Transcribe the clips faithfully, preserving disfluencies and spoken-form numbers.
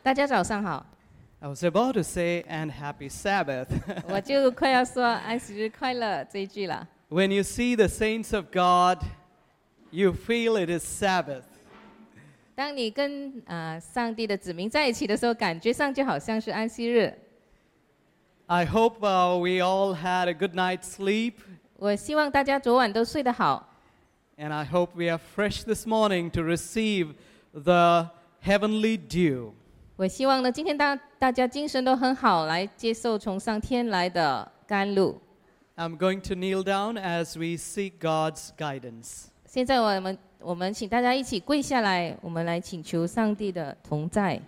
大家早上好。 I was about to say, and happy Sabbath. 我就快要说安息日快乐这一句了。 When you see the saints of God, you feel it is Sabbath. 当你跟、呃、上帝的子民在一起的时候，感觉上就好像是安息日。 I hope uh, we all had a good night's sleep, 我希望大家昨晚都睡得好， and I hope we are fresh this morning to receive the heavenly dew. 我希望呢今天大大家精神都很好，来接受从上天来的甘露。 I'm going to kneel down as we seek God's guidance. 现在我们我们请大家一起跪下来，我们来请求上帝的同在。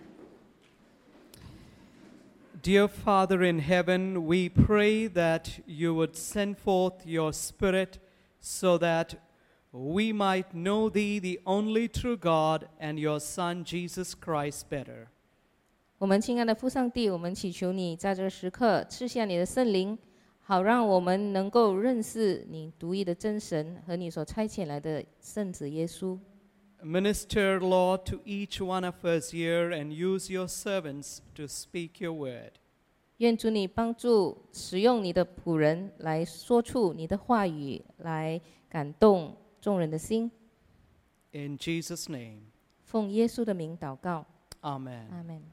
Dear Father in heaven, we pray that you would send forth your Spirit so that we might know thee, the only true God, and your Son, Jesus Christ, better. 我们亲爱的父上帝，我们祈求你在这个时刻赐下你的圣灵，好让我们能够认识你独一的真神和你所差遣来的圣子耶稣。 Minister, Lord, to each one of us here and use your servants to speak your word. 愿主你帮助使用你的仆人来说出你的话语，来感动众人的心。 In Jesus' name, 奉耶稣的名祷告， amen. 阿们。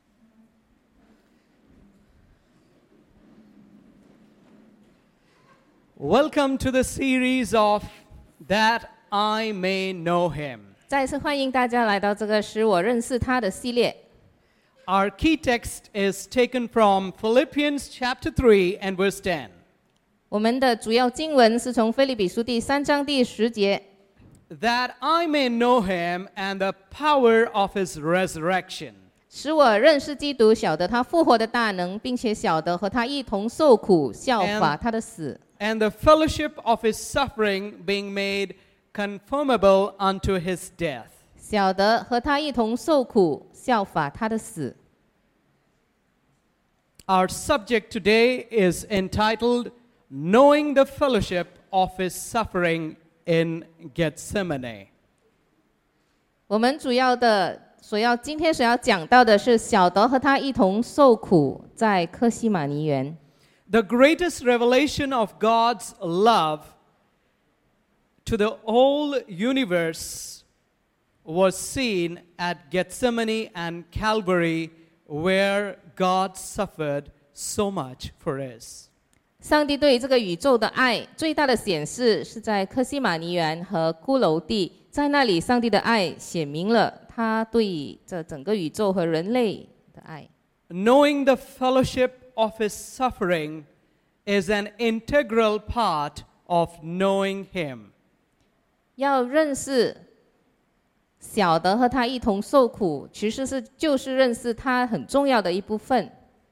Welcome to the series of That I May Know Him. 再次欢迎大家来到这个使我认识他的系列。 Our key text is taken from Philippians chapter three and verse ten. 我们的主要经文是从腓立比书第三章第十节。 That I may know him and the power of his resurrection. 使我认识基督，晓得他复活的大能，并且晓得和他一同受苦，效法他的死。 And the fellowship of his suffering, being made conformable unto his death. 晓得和他一同受苦，效法他的死。 Our subject today is entitled Knowing the Fellowship of His Suffering in Gethsemane. 我们主要的所要今天所要讲到的是晓得和他一同受苦，在客西马尼园。 The greatest revelation of God's love to the whole universe was seen at Gethsemane and Calvary, where God suffered so much for us. 上帝对于这个宇宙的爱最大的显示是在客西马尼园和骷髅地，在那里上帝的爱显明了他对这整个宇宙和人类的爱。 Knowing the fellowship of his suffering is an integral part of knowing him. 要认识晓得和他一同受苦，其实是就是认识他很重要的一部分。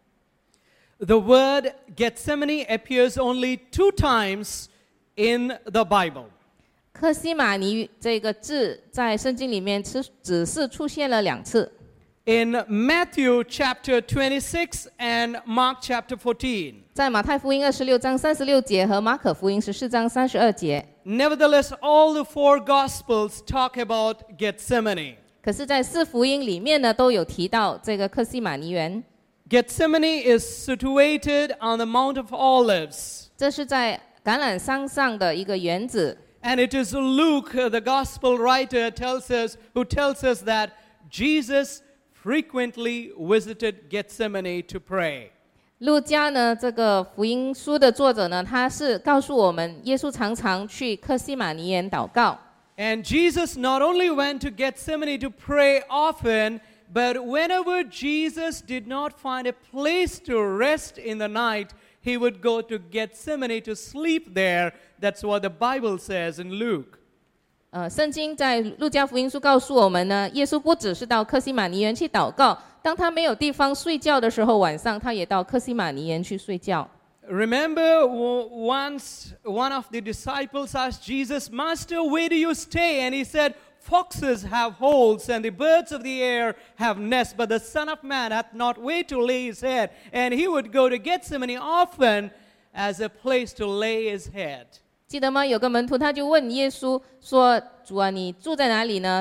The word Gethsemane appears only two times in the Bible. 客西马尼这个字在圣经里面只只是出现了两次， In Matthew chapter twenty-six and Mark chapter fourteen. 在马太福音二十六章三十六节和马可福音十四章三十二节。 Nevertheless, all the four Gospels talk about Gethsemane. 可是，在四福音里面呢，都有提到这个客西马尼园。 Gethsemane is situated on the Mount of Olives. 这是在橄榄山上的一个园子。 And it is Luke, the Gospel writer, tells us, who tells us that Jesus frequently visited Gethsemane to pray. 路加呢，这个福音书的作者呢，他是告诉我们，耶稣常常去客西马尼园祷告。 And Jesus not only went to Gethsemane to pray often, but whenever Jesus did not find a place to rest in the night, he would go to Gethsemane to sleep there. That's what the Bible says in Luke. 呃，圣经在路加福音书告诉我们呢，耶稣不只是到客西马尼园去祷告，当他没有地方睡觉的时候，晚上他也到客西马尼园去睡觉。 Remember once one of the disciples asked Jesus, Master, where do you stay? And he said, Foxes have holes and the birds of the air have nests, but the Son of Man hath not where to lay his head. And he would go to Gethsemane often as a place to lay his head. 记得吗？有个门徒他就问耶稣说：“主啊，你住在哪里呢？”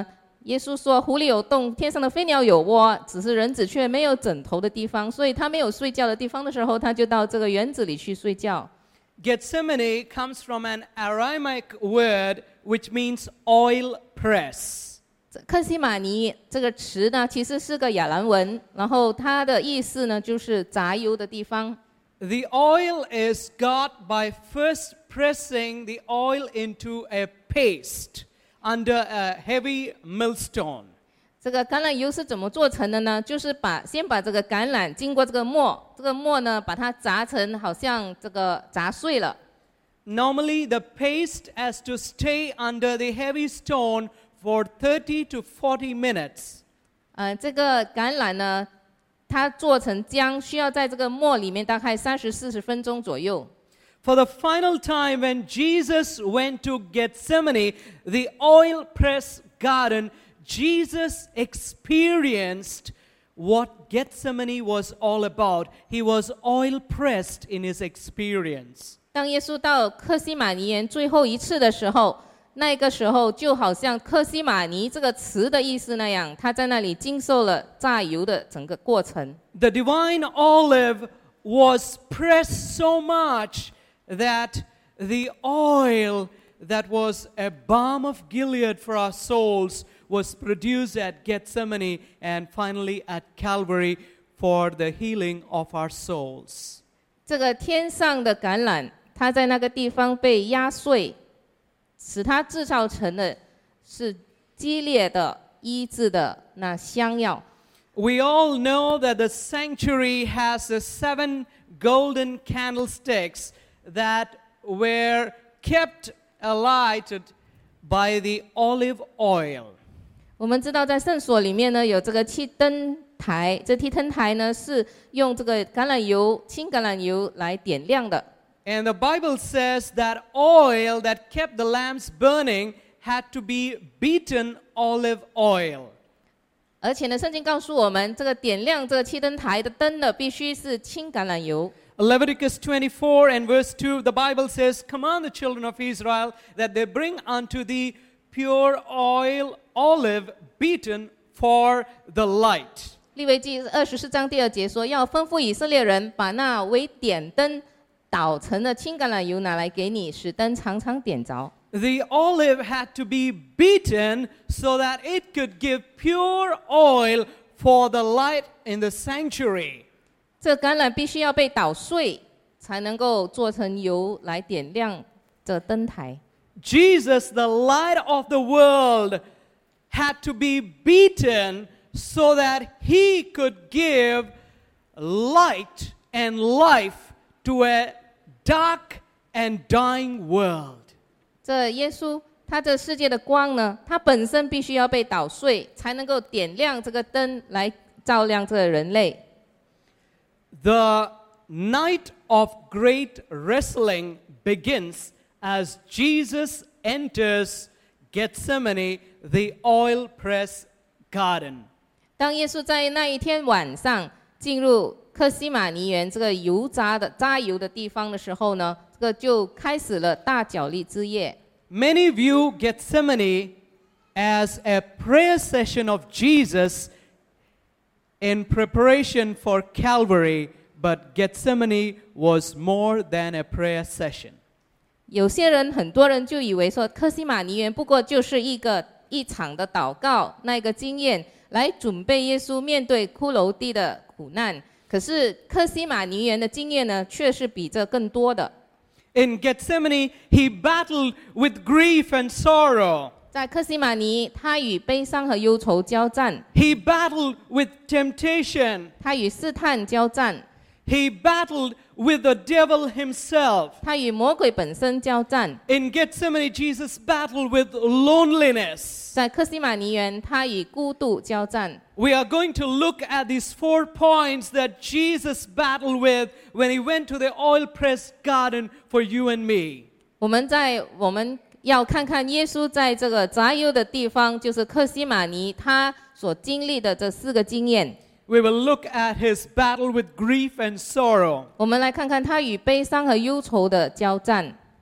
耶稣说湖里有洞，天上的飞鸟有窝，只是人子却没有枕头的地方，所以他没有睡觉的地方的时候，他就到这个园子里去睡觉。 Gethsemane comes from an Aramaic word which means oil press. 克西马尼这个词呢，其实是个亚兰文，然后它的意思呢就是榨油的地方。 The oil is got by first pressing the oil into a paste under a heavy millstone. 这个橄榄油是怎么做成的呢？就是把先把这个橄榄经过这个磨，这个磨呢把它砸成好像这个砸碎了。 Normally, the paste has to stay under the heavy stone for thirty to forty minutes. 呃，这个橄榄呢，它做成浆需要在这个磨里面大概三十四十分钟左右。 For the final time, when Jesus went to Gethsemane, the oil press garden, Jesus experienced what Gethsemane was all about. He was oil pressed in his experience. 当耶稣到克西马尼园最后一次的时候，那个时候就好像克西马尼这个词的意思那样，他在那里经受了榨油的整个过程。 The divine olive was pressed so much that the oil that was a balm of Gilead for our souls was produced at Gethsemane and finally at Calvary for the healing of our souls. 这个天上的橄榄，它在那个地方被压碎，使它制造成的是激烈的医治的那香药。 We all know that the sanctuary has the seven golden candlesticks that were kept alighted by the olive oil. 我们知道在圣所里面呢有这个七灯台，这七灯台呢是用这个橄榄油、青橄榄油来点亮的。 And the Bible says that oil that kept the lamps burning had to be beaten olive oil. 而且呢，圣经告诉我们，这个点亮这个七灯台的灯的必须是青橄榄油。 Leviticus twenty-four and verse two, the Bible says, Command the children of Israel that they bring unto thee pure oil, olive, beaten for the light. 利未记二十四章第二节说，要吩咐以色列人把那为点灯捣成的青橄榄油拿来给你，使灯常常点着。 The olive had to be beaten so that it could give pure oil for the light in the sanctuary. 这橄榄必须要被捣碎，才能够做成油来点亮这灯台。 Jesus, the light of the world, had to be beaten so that he could give light and life to a dark and dying world. 这耶稣他这世界的光呢，它本身必须要被捣碎，才能够点亮这个灯来照亮这个人类。 The night of great wrestling begins as Jesus enters Gethsemane, the oil press garden. 当耶稣在那一天晚上进入克西马尼园这个油榨的榨油的地方的时候呢，这个就开始了大角力之夜。 Many view Gethsemane as a prayer session of Jesus in preparation for Calvary, but Gethsemane was more than a prayer session. 有些人，很多人就以为说，克西马尼园不过就是一个一场的祷告，那个经验来准备耶稣面对骷髅地的苦难。可是克西马尼园的经验呢，却是比这更多的。 In Gethsemane, he battled with grief and sorrow. 在克西马尼，他与悲伤和忧愁交战， He battled with temptation. 他与试探交战， He battled with the devil himself. 他与魔鬼本身交战。 In Gethsemane, Jesus battled with loneliness. 在克西马尼园，他与孤独交战。 We are going to look at these four points that Jesus battled with when he went to the oil-pressed garden for you and me. 我们在我们要看看耶稣在这个榨油的地方，就是克西马尼，他所经历的这四个经验。 We will look at his battle with grief and sorrow. 我们来看看他与悲伤和忧愁的交战。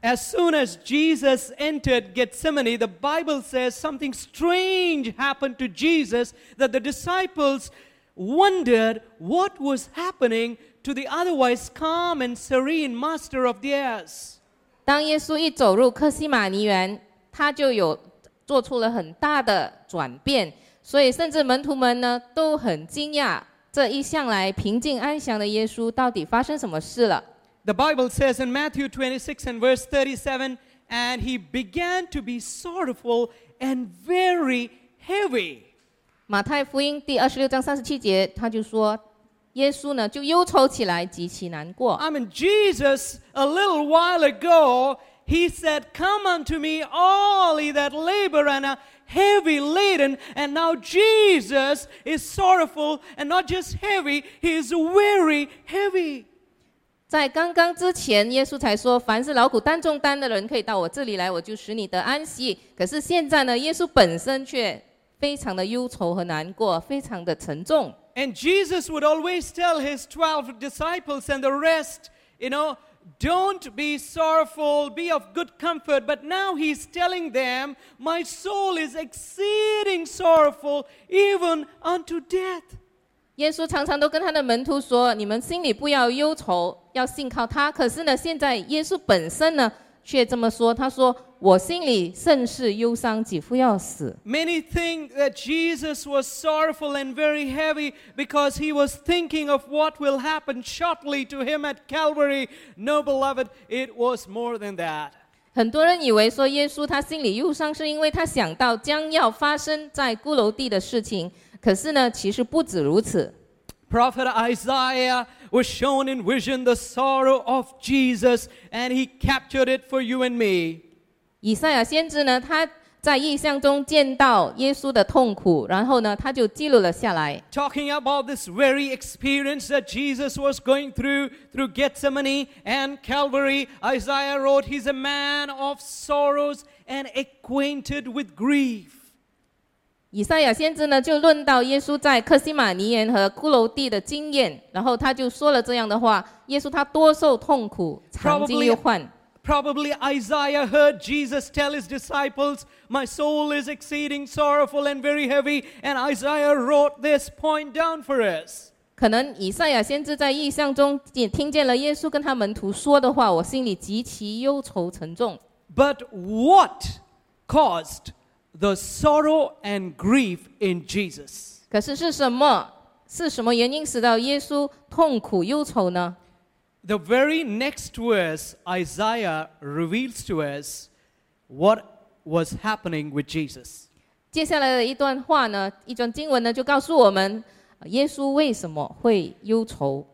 As soon as Jesus entered Gethsemane, the Bible says something strange happened to Jesus, that the disciples wondered what was happening to the otherwise calm and serene master of theirs. 当耶稣一走入客西马尼园，他就有做出了很大的转变，所以甚至门徒们呢都很惊讶，这一向来平静安详的耶稣到底发生什么事了。 The Bible says in Matthew twenty-six and verse thirty-seven, and he began to be sorrowful and very heavy. 马太福音第二十六章三十七节，他就说，耶稣呢就忧愁起来，极其难过。 I mean, Jesus, a little while ago, he said, "Come unto me, all ye that labor and are heavy laden." And now Jesus is sorrowful and not just heavy, he is very heavy. 在刚刚之前，耶稣才说，凡是劳苦担重担的人，可以到我这里来，我就使你得安息。可是现在呢，耶稣本身却非常的忧愁和难过，非常的沉重。 And Jesus would always tell his twelve disciples and the rest, you know, don't be sorrowful, be of good comfort. But now he's telling them, my soul is exceeding sorrowful, even unto death. 耶稣常常都跟他的门徒说，你们心里不要忧愁，要信靠他。可是呢，现在耶稣本身呢却这么说，他说，我心里甚是忧伤，几乎要死。 Many think that Jesus was sorrowful and very heavy because he was thinking of what will happen shortly to him at Calvary. No, beloved, it was more than that. 很多人以为说耶稣他心里忧伤，是因为他想到将要发生在骷髅地的事情。可是呢，其实不止如此。 Prophet Isaiah was shown in vision the sorrow of Jesus, and he captured it for you and me. 以赛亚先知呢，他在异象中见到耶稣的痛苦，然后呢，他就记录了下来。 Talking about this very experience that Jesus was going through through Gethsemane and Calvary, Isaiah wrote, "He's a man of sorrows and acquainted with grief." 以赛亚先知呢，就论到耶稣在客西马尼园和骷髅地的经验，然后他就说了这样的话：耶稣他多受痛苦，常经忧患。 Probably Isaiah heard Jesus tell his disciples, "My soul is exceeding sorrowful and very heavy," and Isaiah wrote this point down for us. 可能以赛亚先知在异象中也听见了耶稣跟他门徒说的话，我心里极其忧愁沉重。 But what caused the sorrow and grief in Jesus? 可是是什么？是什么原因使到耶稣痛苦忧愁呢？ The very next verse, Isaiah reveals to us what was happening with Jesus. 接下来的一段话呢，一段经文呢，就告诉我们，耶稣为什么会忧愁。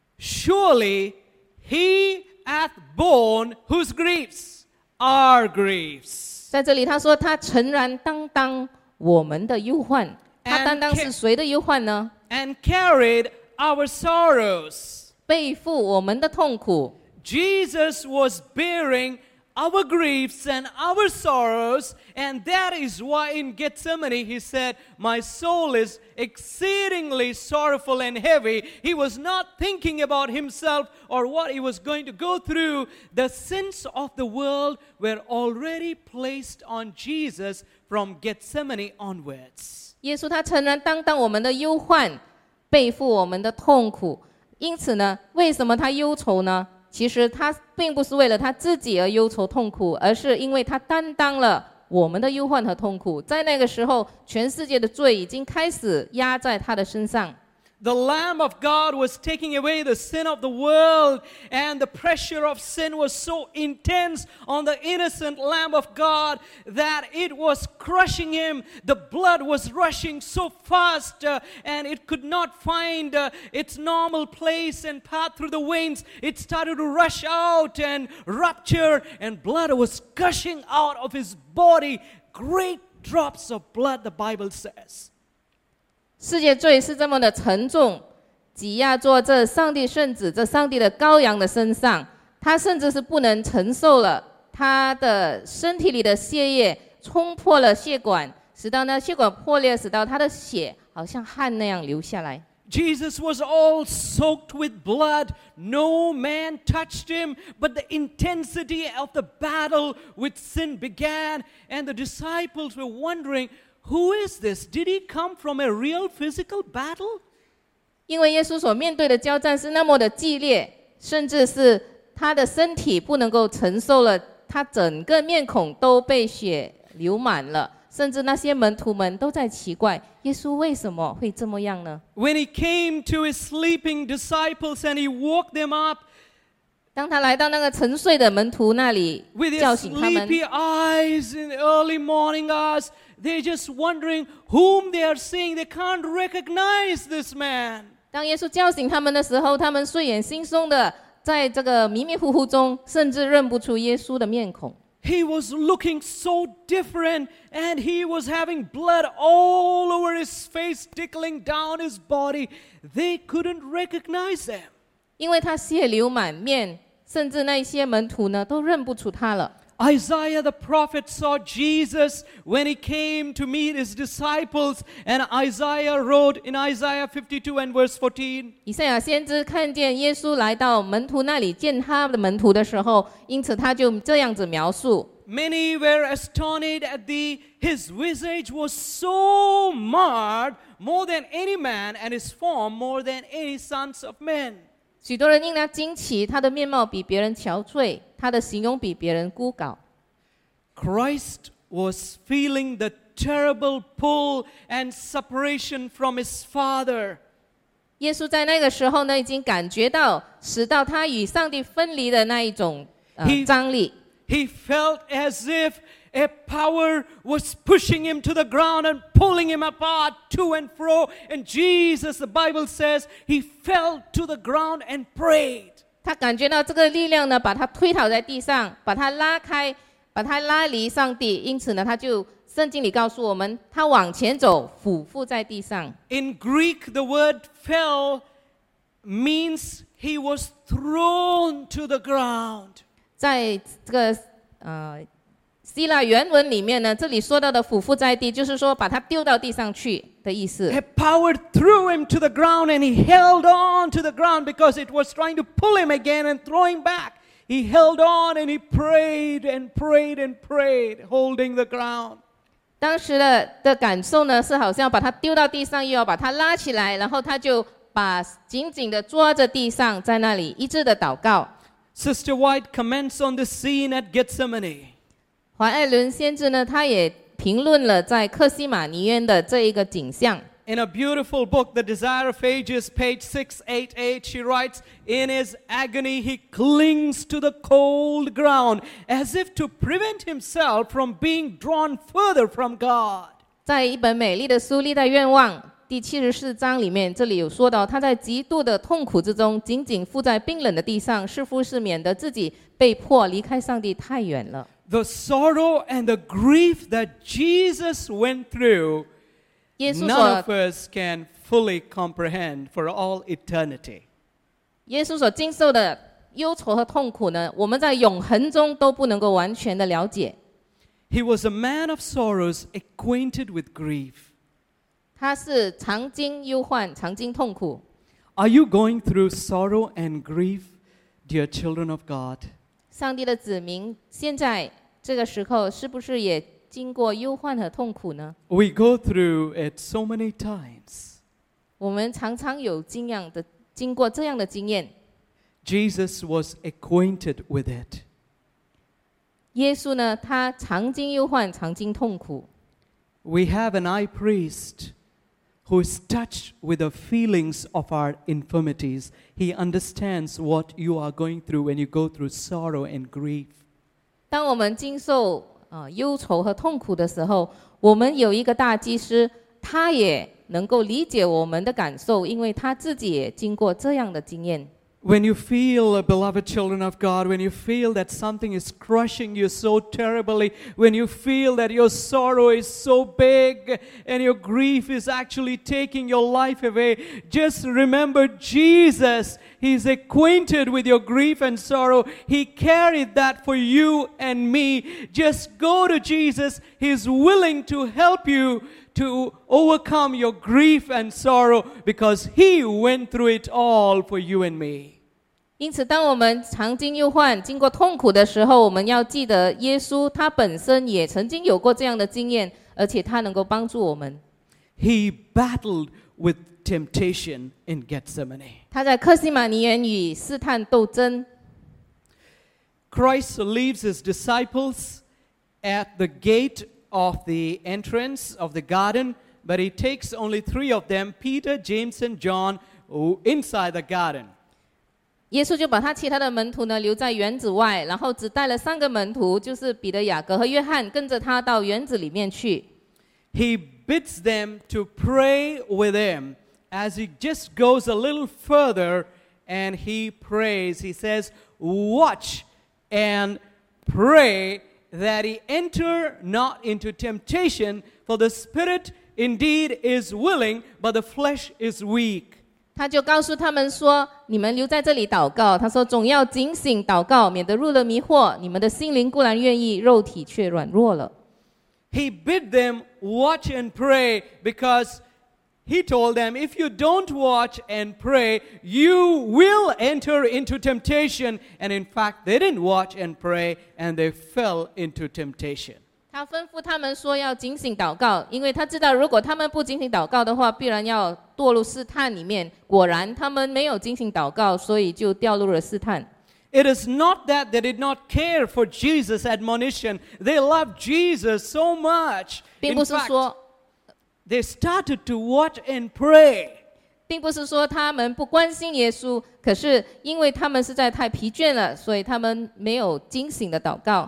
Surely he hath borne whose griefs? Our griefs. 在这里他说，他诚然担当我们的忧患。他担当是谁的忧患呢？ And carried our sorrows. 背负我们的痛苦。 Jesus was bearing our griefs and our sorrows, and that is why in Gethsemane he said, "My soul is exceedingly sorrowful and heavy." He was not thinking about himself or what he was going to go through. The sins of the world were already placed on Jesus from Gethsemane onwards. 耶稣他诚然担当我们的忧患，背负我们的痛苦。因此呢，为什么他忧愁呢？其实他并不是为了他自己而忧愁痛苦，而是因为他担当了我们的忧患和痛苦。在那个时候，全世界的罪已经开始压在他的身上。 The Lamb of God was taking away the sin of the world, and the pressure of sin was so intense on the innocent Lamb of God that it was crushing him. The blood was rushing so fast, uh, and it could not find uh, its normal place and path through the veins. It started to rush out and rupture, and blood was gushing out of his body. Great drops of blood, the Bible says. 世界罪是这么的沉重，挤压在这上帝圣子、这上帝的羔羊的身上，他甚至是不能承受了。他的身体里的血液冲破了血管，使到呢血管破裂，使到他的血好像汗那样流下来。 Jesus was all soaked with blood. No man touched him, but the intensity of the battle with sin began, and the disciples were wondering, who is this? Did he come from a real physical battle? 因为耶稣所面对的交战是那么的激烈，甚至是他的身体不能够承受了，他整个面孔都被血流满了。甚至那些门徒们都在奇怪，耶稣为什么会这么样呢？ When he came to his sleeping disciples and he woke them up, 当他来到那个沉睡的门徒那里， with 叫 his 醒他们， sleepy eyes in the early morning hours, they're just wondering whom they are seeing. They can't recognize this man. 当耶稣叫醒他们的时候，他们睡眼惺忪的，在这个迷迷糊糊中，甚至认不出耶稣的面孔。 He was looking so different, and he was having blood all over his face, tickling down his body. They couldn't recognize him. 因为他血流满面，甚至那些门徒呢都认不出他了。 Isaiah the prophet saw Jesus when he came to meet his disciples, and Isaiah wrote in Isaiah fifty-two and verse fourteen. 以赛亚先知看见耶稣来到门徒那里见他的门徒的时候，因此他就这样子描述。 Many were astonished at thee. His visage was so marred, more than any man, and his form more than any sons of men. 许多人因他惊奇，他的面貌比别人憔悴，他的形容比别人枯槁。 Christ was feeling the terrible pull and separation from his Father. 耶稣在那个时候呢，已经感觉到使到他与上帝分离的那一种、呃、 He- 张力。 He felt as if a power was pushing him to the ground and pulling him apart to and fro. And Jesus, the Bible says, he fell to the ground and prayed. 他感觉到这个力量呢，把他推倒在地上，把他拉开，把他拉离上帝。因此呢，他就圣经里告诉我们，他往前走，俯伏在地上。 In Greek, the word fell means he was thrown to the ground. 在这个呃希腊原文里面呢，这里说到的俯伏在地，就是说把他丢到地上去的意思。 A power threw him to the ground, and he held on to the ground because it was trying to pull him again and throw him back. He held on and he prayed and prayed and prayed, holding the ground. 当时的的感受呢，是好像把他丢到地上，又要把他拉起来，然后他就把紧紧的抓着地上，在那里一致的祷告。 Sister White comments on the scene at Gethsemane. 怀艾伦先知呢，他也评论了在克西马尼园的这一个景象。 In a beautiful book, The Desire of Ages, page six eighty-eight, she writes, in his agony, he clings to the cold ground as if to prevent himself from being drawn further from God. 在一本美丽的书《历代愿望》第七十四章里面，这里有说到，他在极度的痛苦之中，紧紧附在冰冷的地上，似乎是免得自己被迫离开上帝太远了。 The sorrow and the grief that Jesus went through, 耶稣 none of 所 us can fully comprehend for all eternity. 耶稣所经受的忧愁和痛苦呢，我们在永恒中都不能够完全的了解。 He was a man of sorrows, acquainted with grief. 他是常经忧患，常经痛苦。 Are you going through sorrow and grief, dear children of God? 上帝的子民现在这个时候，是不是也经过忧患和痛苦呢？ We go through it so many times. 我们常常有经验的经过这样的经验。 Jesus was acquainted with it. 耶稣呢，他常经忧患，常经痛苦。 We have an high priest who is touched with the feelings of our infirmities. He understands what you are going through when you go through sorrow and grief. 当我们经受呃忧愁和痛苦的时候，我们有一个大祭司，他也能够理解我们的感受，因为他自己也经过这样的经验。 When you feel, uh, beloved children of God, when you feel that something is crushing you so terribly, when you feel that your sorrow is so big and your grief is actually taking your life away, just remember Jesus. He's acquainted with your grief and sorrow. He carried that for you and me. Just go to Jesus. He's willing to help you to overcome your grief and sorrow because He went through it all for you and me. 因此，当我们尝经忧患、经过痛苦的时候，我们要记得耶稣他本身也曾经有过这样的经验，而且他能够帮助我们。 He battled with temptation in Gethsemane. 他在客西马尼园与试探斗争。 Christ leaves his disciples at the gate of the entrance of the garden, but he takes only three of them, Peter, James, and John, inside the garden. 耶稣就把他其他的门徒呢留在园子外，然后只带了三个门徒，就是彼得、雅各和约翰，跟着他到园子里面去。 He bids them to pray with him as he just goes a little further and he prays. He says, "Watch and pray that he enter not into temptation, for the spirit indeed is willing, but the flesh is weak." 他就告诉他们说：“你们留在这里祷告。”他说：“总要警醒祷告，免得入了迷惑。你们的心灵固然愿意，肉体却软弱了。” He bid them watch and pray because he told them, if you don't watch and pray, you will enter into temptation. And in fact, they didn't watch and pray, and they fell into temptation. 他吩咐他们说要警醒祷告，因为他知道如果他们不警醒祷告的话，必然要堕入试探里面。果然，他们没有警醒祷告，所以就掉入了试探。 It is not that they did not care for Jesus' admonition. They loved Jesus so much. 并 In 不是 fact, 说， they started to watch and pray. 并不是说他们不关心耶稣，可是因为他们实在太疲倦了，所以他们没有警醒的祷告。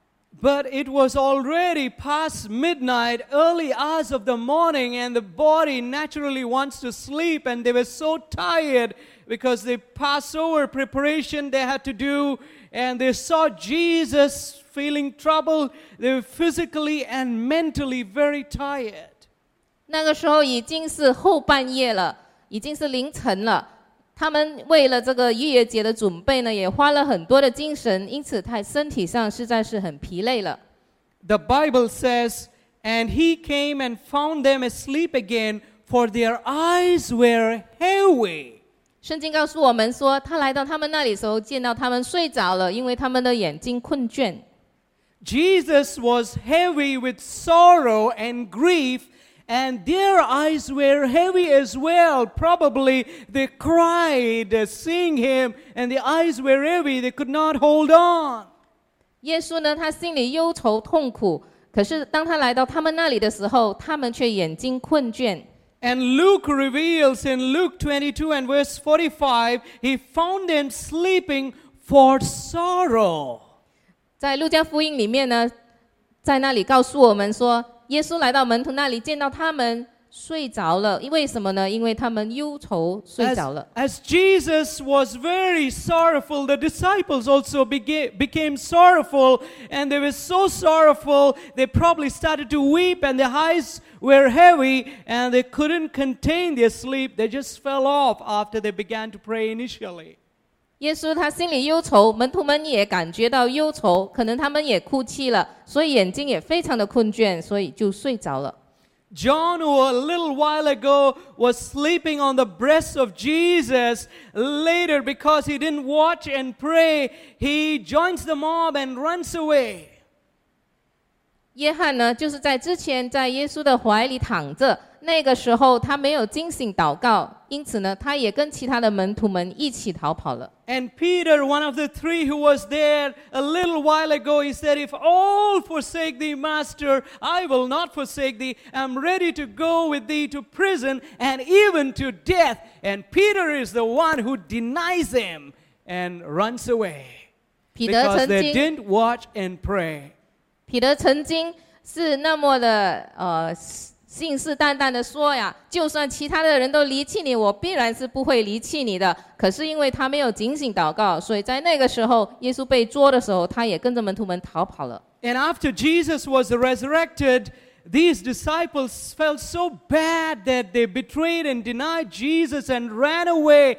But it was already past midnight, early hours of the morning, and the body naturally wants to sleep, and they were so tired because the Passover preparation they had to do, and they saw Jesus feeling troubled. They were physically and mentally very tired. 那个时候已经是后半夜了，已经是凌晨了。他们为了这个逾越节的准备呢，也花了很多的精神，因此他身体上实在是很疲累了。 The Bible says, "And he came and found them asleep again, for their eyes were heavy." 圣经告诉我们说，他来到他们那里的时候，见到他们睡着了，因为他们的眼睛困倦。 Jesus was heavy with sorrow and grief, and their eyes were heavy as well. Probably they cried seeing him, and the eyes were heavy. They could not hold on. 耶稣呢，他心里忧愁痛苦，可是当他来到他们那里的时候，他们却眼睛困倦。 And Luke reveals in Luke twenty-two and verse forty-five, he found them sleeping for sorrow. 在路加福音里面呢，在那里告诉我们说，耶稣来到门徒那里，见到他们睡着了。因为什么呢？因为他们忧愁睡着了。 As, as Jesus was very sorrowful, the disciples also became, became sorrowful, and they were so sorrowful, they probably started to weep, and their eyes were heavy, and they couldn't contain their sleep. They just fell off after they began to pray initially. 耶稣他心里忧愁，门徒们也感觉到忧愁，可能他们也哭泣了，所以眼睛也非常的困倦，所以就睡着了。 John, who a little while ago was sleeping on the breast of Jesus, later because he didn't watch and pray, he joins the mob and runs away. 约翰呢，就是在之前在耶稣的怀里躺着，那个时候他没有警醒祷告，因此呢，他也跟其他的门徒们一起逃跑了。 And Peter, one of the three who was there a little while ago, he said, "If all forsake thee, Master, I will not forsake thee. I'm ready to go with thee to prison and even to death." And Peter is the one who denies him and runs away 彼得 because 曾 they 经， didn't watch and pray. 彼得曾经是那么的呃信誓旦旦的说呀，就算其他的人都离弃你，我必然是不会离弃你的。可是因为他没有警醒祷告，所以在那个时候，耶稣被捉的时候，他也跟着门徒们逃跑了。 And after Jesus was resurrected, these disciples felt so bad that they betrayed and denied Jesus and ran away.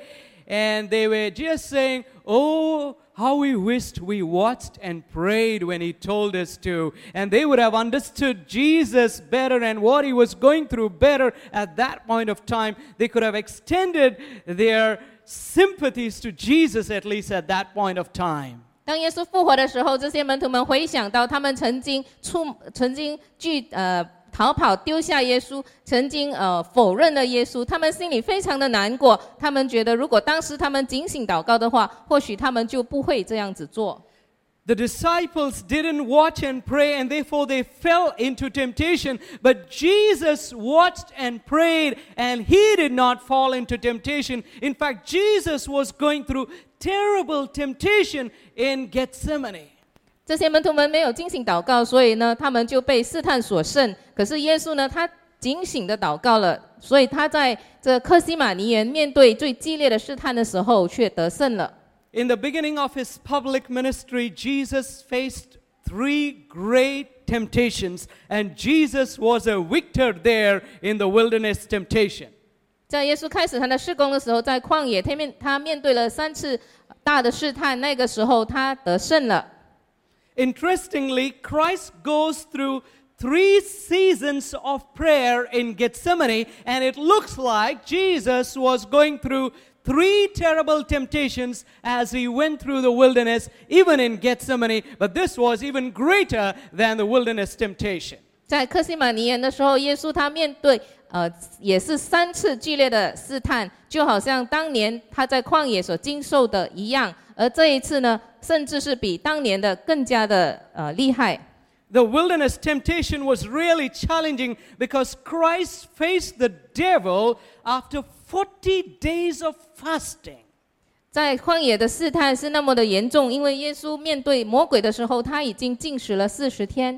and they were just saying, "Oh, how we wished we watched and prayed when he told us to." And they would have understood Jesus better and what he was going through better at that point of time. They could have extended their sympathies to Jesus, at least at that point of time. 当耶稣复活的时候，这些门徒们回想到他们曾经出、曾经拒呃逃跑丢下耶稣，曾经呃否认了耶稣，他们心里非常的难过。他们觉得，如果当时他们警醒祷告的话，或许他们就不会这样子做。 The disciples didn't watch and pray, and therefore they fell into temptation. But Jesus watched and prayed, and he did not fall into temptation. In fact, Jesus was going through terrible temptation in Gethsemane. 这些门徒们没有警醒祷告，所以呢，他们就被试探所胜。可是耶稣呢，他警醒的祷告了，所以他在这客西马尼园面对最激烈的试探的时候，却得胜了。 In the beginning of his public ministry, Jesus faced three great temptations, and Jesus was a victor there in the wilderness temptation. 在耶稣开始他的事工的时候，在旷野，他面他面对了三次大的试探，那个时候他得胜了。 Interestingly, Christ goes through three seasons of prayer in Gethsemane, and it looks like Jesus was going through three terrible temptations as he went through the wilderness, even in Gethsemane, but this was even greater than the wilderness temptation. 在客西马尼园的时候，耶稣他面对呃也是三次剧烈的试探，就好像当年他在旷野所经受的一样，而这一次呢，甚至是比当年的更加的呃厉害。 The wilderness temptation was really challenging because Christ faced the devil after forty days of fasting. 在旷野的试探是那么的严重，因为耶稣面对魔鬼的时候，他已经禁食了四十天。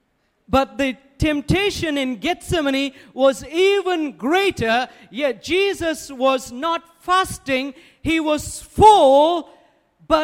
But the temptation in Gethsemane was even greater, yet Jesus was not fasting. He was full, but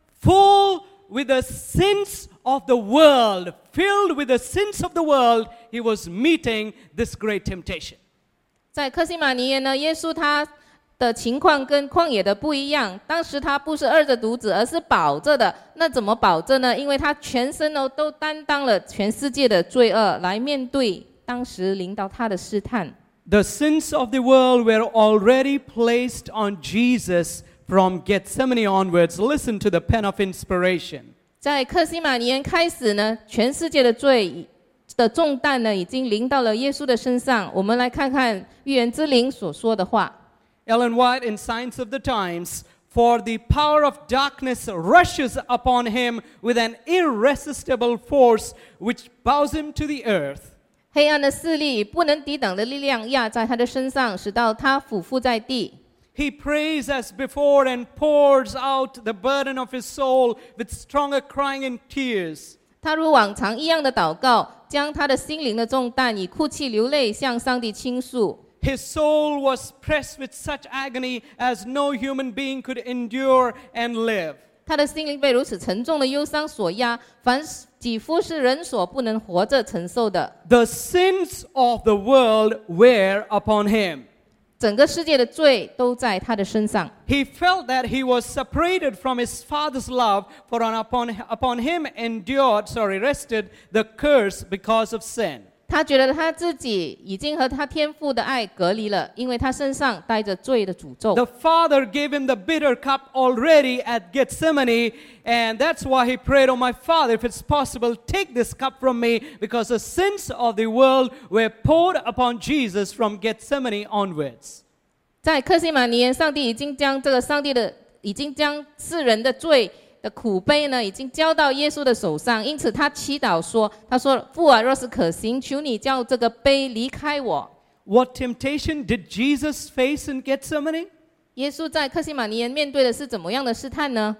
full with the sins of the world. Filled with the sins of the world, he was meeting this great temptation. 在客西马尼园呢，耶稣他的情况跟旷野的不一样。当时他不是饿着肚子，而是饱着的。那怎么饱着呢？因为他全身哦都担当了全世界的罪恶，来面对当时临到他的试探。 The sins of the world were already placed on Jesus from Gethsemane onwards. Listen to the pen of inspiration. 在客西马尼园开始呢，全世界的罪的重担呢，已经临到了耶稣的身上。我们来看看预言之灵所说的话。 Ellen White in Signs of the Times, for the power of darkness rushes upon him with an irresistible force which bows him to the earth. 黑暗的势力不能抵挡的力量压在他的身上，使到他俯伏在地。 He prays as before and pours out the burden of his soul with stronger crying and tears. 他如往常一样的祷告，将他的心灵的重担以哭泣流泪向上帝倾诉。 His soul was pressed with such agony as no human being could endure and live. 他的心灵被如此沉重的忧伤所压，凡几乎是人所不能活着承受的。 The sins of the world were upon him. 整个世界的罪都在他的身上。 He felt that he was separated from his Father's love, for upon, upon him endured, sorry, rested the curse because of sin. 他觉得他自己已经和他天父的爱隔离了，因为他身上带着罪的诅咒。 The Father gave him the bitter cup already at Gethsemane, and that's why he prayed, "Oh my Father, if it's possible, take this cup from me," because the sins of the world were poured upon Jesus from Gethsemane onwards. 在客西马尼园，上帝已经将这个上帝的，已经将世人的罪的苦杯呢，已经交到耶稣的手上，因此他祈祷说：“他说，父啊，若是可行，求你叫这个杯离开我。” What temptation did Jesus face in Gethsemane? 耶稣在客西马尼园面对的是怎么样的试探呢？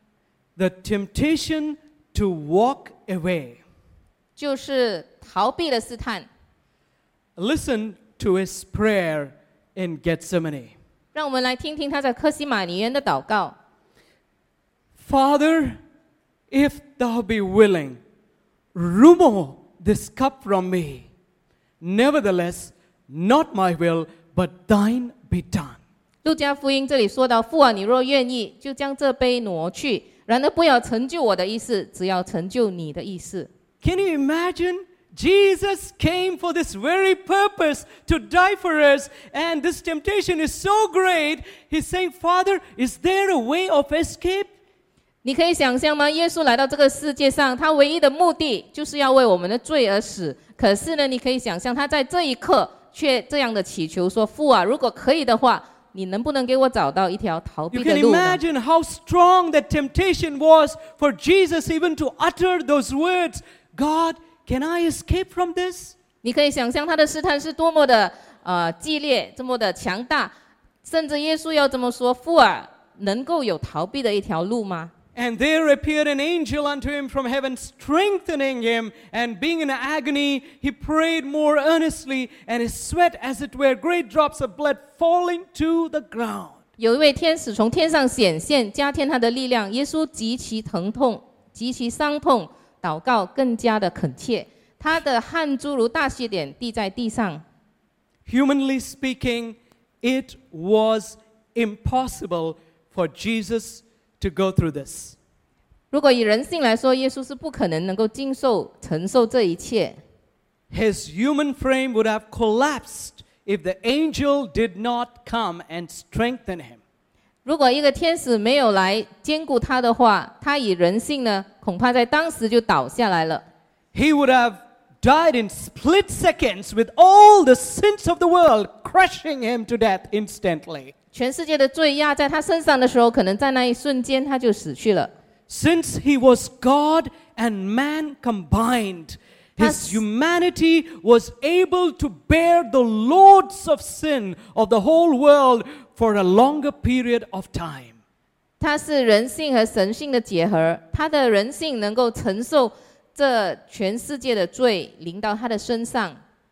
The temptation to walk away. 就是逃避的试探。 Listen to his prayer in Gethsemane. 让我们来听听他在客西马尼园的祷告。 Father, if thou be willing, remove this cup from me. Nevertheless, not my will, but thine be done. 路加福音这里说到，父啊，你若愿意，就将这杯挪去，然而不要成就我的意思，只要成就你的意思。 Can you imagine? Jesus came for this very purpose, to die for us, and this temptation is so great. He's saying, Father, is there a way of escape? 你可以想象吗？耶稣来到这个世界上，他唯一的目的就是要为我们的罪而死。可是呢，你可以想象他在这一刻却这样的祈求说，父啊，如果可以的话，你能不能给我找到一条逃避 You 的 can 路呢？ imagine how strong that temptation was for Jesus even to utter those words, God, can I escape from this? 你可以想象他的试探是多么的呃激烈，这么的强大，甚至耶稣要这么说，父啊，能够有逃避的一条路吗？ And there appeared an angel unto him from heaven, strengthening him, and being in agony, he prayed more earnestly, and his sweat, as it were, great drops of blood falling to the ground. 有一位天使从天上显现，加添他的力量。耶稣极其疼痛，极其伤痛，祷告更加的恳切，他的汗珠如大血点滴在地上。 Humanly speaking, it was impossible for Jesus to go through this. 如果以人性来说，耶稣是不可能能够经受承受这一切。 His human frame would have collapsed if the angel did not come and strengthen him. 如果一个天使没有来兼顾他的话，他以人性呢，恐怕在当时就倒下来了。 He would have died in split seconds with all the sins of the world crushing him to death instantly. 全世界的罪压在他身上的时候，可能在那一瞬间他就死去了。 Since he was God and man combined, his humanity was able to bear the loads of sin of the whole world for a longer period of time. 他是人性和神性的结合，他的人性能够承受这全世界的罪临到他的身上。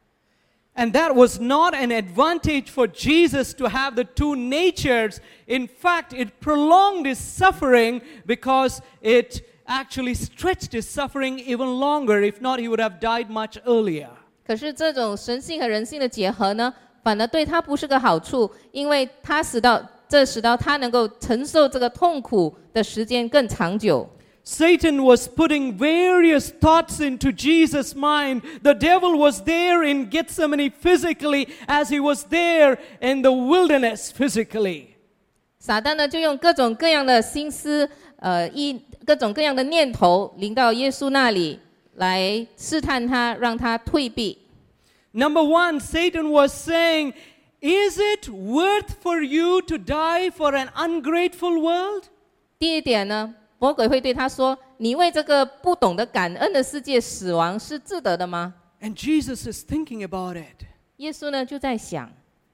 And that was not an advantage for Jesus to have the two natures. In fact, it prolonged his suffering because it actually stretched his suffering even longer. If not, he would have died much earlier. 可是这种神性和人性的结合呢，反而对他不是个好处，因为他使到这使到他能够承受这个痛苦的时间更长久。 Satan was putting various thoughts into Jesus' mind. The devil was there in Gethsemane physically as he was there in the wilderness physically. 撒旦呢，就用各种各样的心思，呃，一各种各样的念头临到耶稣那里，来试探他，让他退避。 Number one, Satan was saying, is it worth for you to die for an ungrateful world? 第一点呢，魔鬼会对他说：“你为这个不懂得感恩的世界死亡是值得的吗？” And Jesus is thinking about it. 耶稣呢就在想，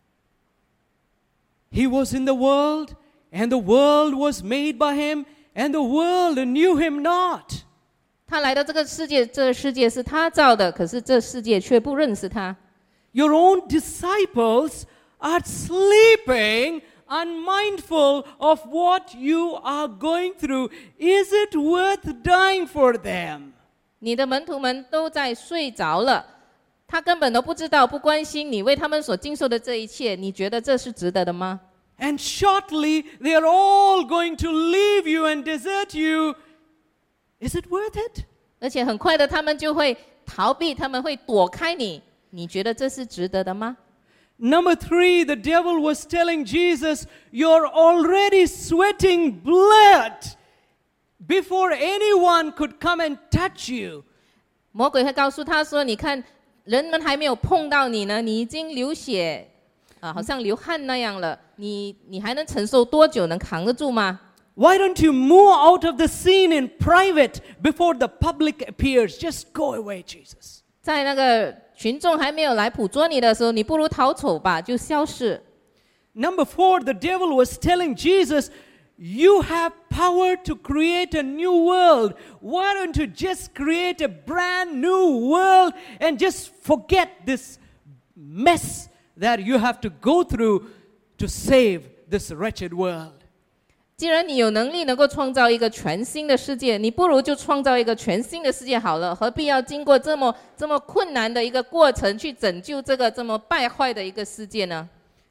He was in the world, and the world was made by him, and the world knew him not. 他来到这个世界，这个世界是他造的，可是这世界却不认识他。 Your own disciples are sleeping, unmindful of what you are going through. Is it worth dying for them? 你的门徒们都在睡着了，他根本都不知道、不关心你为他们所经受的这一切，你觉得这是值得的吗？ And shortly, they are all going to leave you and desert you. Is it worth it? 而且很快的，他们就会逃避，他们会躲开你，你觉得这是值得的吗？ Number three, the devil was telling Jesus, you're already sweating blood before anyone could come and touch you. 魔鬼会告诉他说：“你看，人们还没有碰到你呢，你已经流血，啊，好像流汗那样了。你你还能承受多久？能扛得住吗？” Why don't you move out of the scene in private before the public appears? Just go away, Jesus. 在那个群众还没有来捕捉你的时候，你不如逃走吧，就消失。 Number four, the devil was telling Jesus, you have power to create a new world. Why don't you just create a brand new world and just forget this mess that you have to go through to save this wretched world? 既然你有能力能够创造一个全新的世界，你不如就创造一个全新的世界好了，何必要经过这么这么困难的一个过程去拯救这个这么败坏的一个世界呢？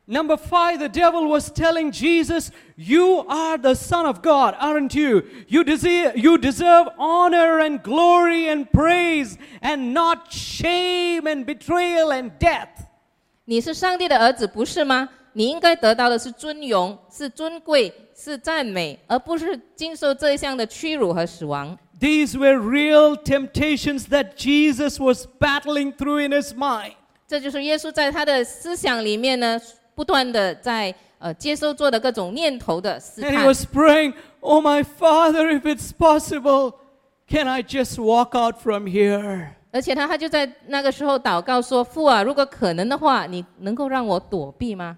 Number five, the devil was telling Jesus, you are the Son of God, aren't you? You deserve, you deserve honor and glory and praise and not shame and betrayal and death. 你是上帝的儿子，不是吗？你应该得到的是尊荣，是尊贵，是赞美，而不是经受这一项的屈辱和死亡。 These were real temptations that Jesus was battling through in his mind. 这就是耶稣在他的思想里面呢，不断的在呃接受做的各种念头的试 And he 探。 was praying, oh my Father, if it's possible, can I just walk out from here? 而且他他就在那个时候祷告说：“父啊，如果可能的话，你能够让我躲避吗？”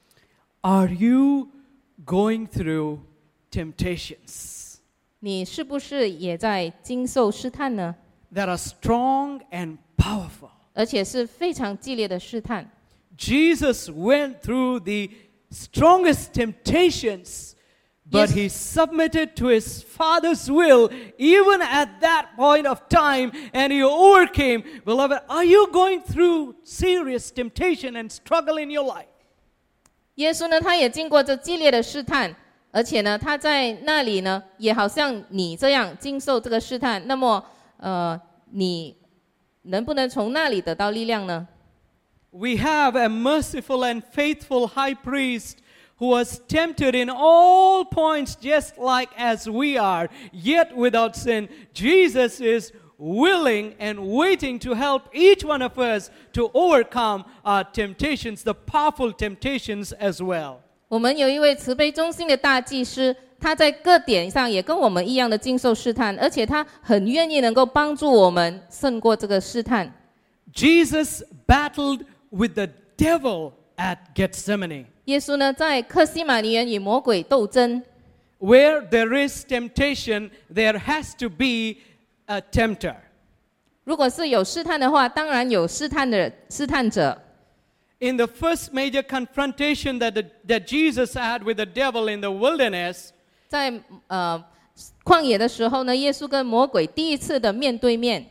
Are you going through temptations 你是不是也在经受试探呢？ that are strong and powerful? 而且是非常激烈的试探。 Jesus went through the strongest temptations, but Yes. he submitted to his Father's will even at that point of time, and he overcame. Beloved, are you going through serious temptation and struggle in your life? 耶稣呢，他也经过这激烈的试探，而且呢，他在那里呢，也好像你这样经受这个试探。那么，呃，你能不能从那里得到力量呢？ We have a merciful and faithful high priest who was tempted in all points just like as we are, yet without sin. Jesus is willing and waiting to help each one of us to overcome our temptations, the powerful temptations as well. 我们有一位慈悲忠心的大祭司，他在各点上也跟我们一样的经受试探，而且他很愿意能够帮助我们胜过这个试探。 Jesus battled with the devil at Gethsemane. 耶稣呢，在克西马尼园与魔鬼斗争， Where there is temptation, there has to be a tempter. 如果是有试探的话，当然有试探的试探者。 In the first major confrontation that, the, that Jesus had with the devil in the wilderness, 在呃旷野的时候呢，耶稣跟魔鬼第一次的面对面。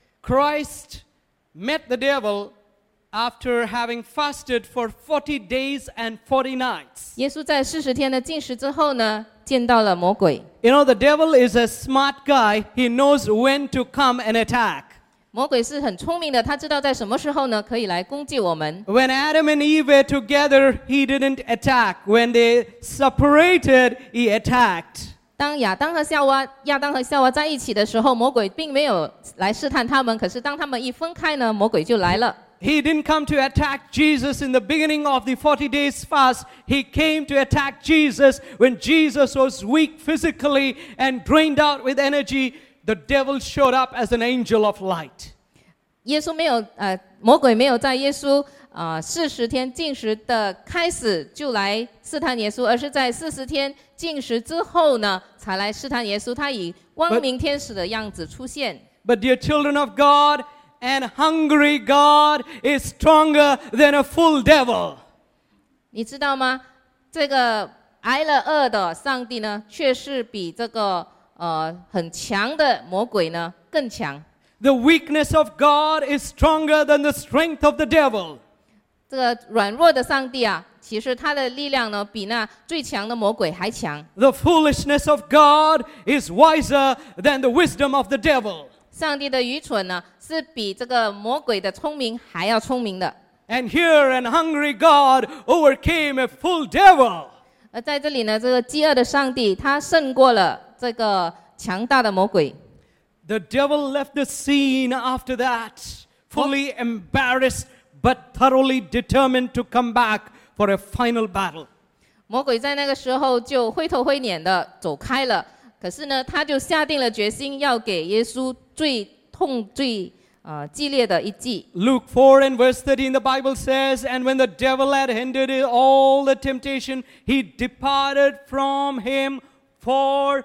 Christ met the devil after having fasted for forty days and forty nights. 耶稣在四十天的禁食之后呢，见到了魔鬼。 You know, the devil is a smart guy. He knows when to come and attack. 魔鬼是很聪明的，他知道在什么时候呢可以来攻击我们。 When Adam and Eve were together, he didn't attack. When they separated, he attacked. 当亚当和夏娃、亚当和夏娃在一起的时候，魔鬼并没有来试探他们。可是当他们一分开呢，魔鬼就来了。 He didn't come to attack Jesus in the beginning of the forty days fast. He came to attack Jesus when Jesus was weak physically and drained out with energy. The devil showed up as an angel of light. 耶稣没有呃，魔鬼没有在耶稣啊四十天禁食的开始就来试探耶稣，而是在四十天禁食之后呢，才来试探耶稣。他以光明天使的样子出现。 But dear children of God, an hungry God is stronger than a full devil. 你知道吗？这个挨了饿的上帝呢，却是比这个呃很强的魔鬼呢更强。 The weakness of God is stronger than the strength of the devil. 这个软弱的上帝啊，其实他的力量呢，比那最强的魔鬼还强。 The foolishness of God is wiser than the wisdom of the devil. 上帝的愚蠢呢，是比这个魔鬼的聪明还要聪明的。 And here an hungry God overcame a full devil. 而在这里呢，这个饥饿的上帝，他胜过了这个强大的魔鬼。 The devil left the scene after that, fully embarrassed but thoroughly determined to come back for a final battle. 魔鬼在那个时候就灰头灰脸的走开了，可是呢，他就下定了决心，要给耶稣最痛、最呃激烈的一击。 Luke four and verse thirteen, the Bible says, and when the devil had ended all the temptation, he departed from him for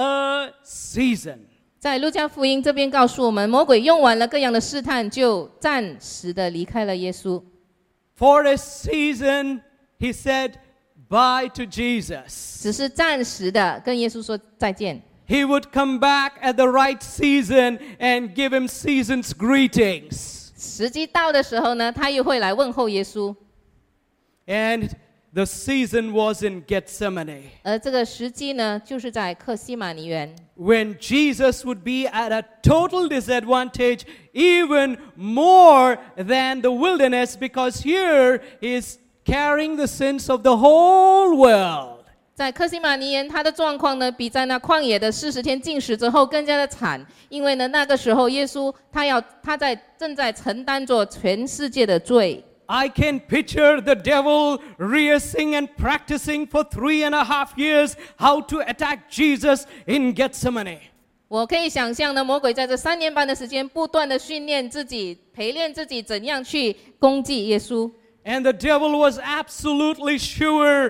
a season. 在路加福音这边告诉我们，魔鬼用完了各样的试探，就暂时的离开了耶稣。 For a season, he said bye to Jesus. 只是暂时的跟耶稣说再见。 He would come back at the right season and give him season's greetings. 时机到的时候呢，他又会来问候耶稣。 And The season was in Gethsemane, 而这个时机呢，就是在客西马尼园， when Jesus would be at a total disadvantage, even more than the wilderness, because here he is carrying the sins of the whole world. 在客西马尼园，他的状况呢，比在那旷野的四十天禁食之后更加的惨，因为呢，那个时候耶稣他要他在正在承担着全世界的罪。 I can picture the devil rehearsing and practicing for three and a half years how to attack Jesus in Gethsemane. 我可以想象呢，魔鬼在这三年半的时间，不断的训练自己，陪练自己怎样去攻击耶稣。 And the devil was absolutely sure,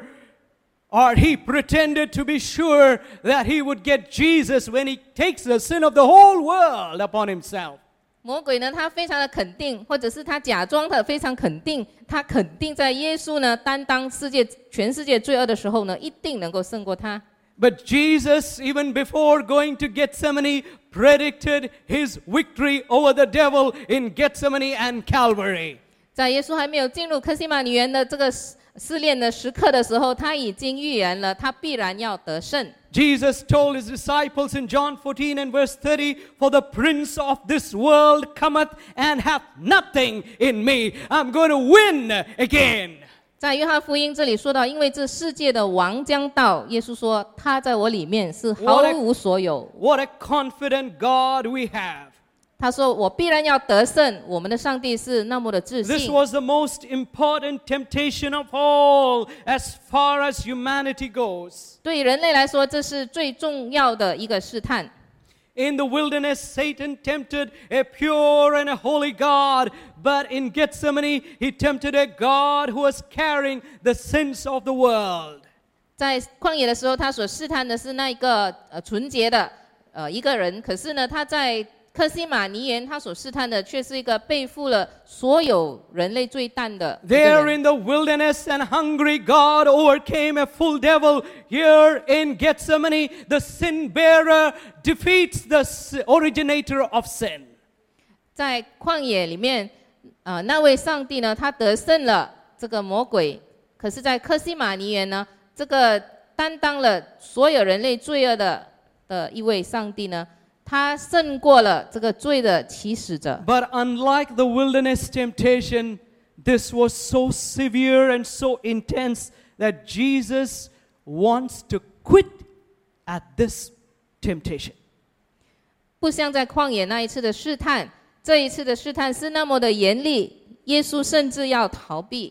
or he pretended to be sure, that he would get Jesus when he takes the sin of the whole world upon himself. 魔鬼呢，他非常的肯定，或者是他假装的非常肯定，他肯定在耶稣呢担当世界全世界罪恶的时候呢，一定能够胜过他。 But Jesus, even before going to Gethsemane, predicted his victory over the devil in Gethsemane and Calvary. 在耶稣还没有进入客西马尼园的这个试炼的时刻的时候，他已经预言了，他必然要得胜。 Jesus told his disciples in John fourteen and verse thirty, "For the prince of this world cometh and hath nothing in me." I'm going to win again. 在约翰福音这里说到，因为这世界的王将到，耶稣说他在我里面是毫无所有。 What a confident God we have. 他说我必然要得胜，我们的上帝是那么的自信。 This was the most important temptation of all as far as humanity goes. 对人类来说，这是最重要的一个试探。 In the wilderness, Satan tempted a pure and a holy God, but in Gethsemane, he tempted a God who was carrying the sins of the world. 在旷野的时候，他所试探的是那一个呃纯洁的呃一个人，可是呢，他在客西马尼园，他所试探的却是一个背负了所有人类罪担的一个 There 人。 in the wilderness and hungry, God overcame a full devil. Here in Gethsemane, the sin bearer defeats the originator of sin. 在旷野里面，呃，那位上帝呢，他得胜了这个魔鬼。可是，在客西马尼园呢，这个担当了所有人类罪恶的的一位上帝呢，他胜过了这个罪的起始者。 But unlike the wilderness temptation, this was so severe and so intense that Jesus wants to quit at this temptation. 不像在旷野那一次的试探，这一次的试探是那么的严厉，耶稣甚至要逃避。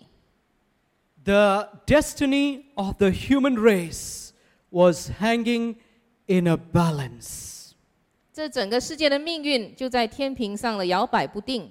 The destiny of the human race was hanging in a balance. 这整个世界的命运就在天平上了，摇摆不定。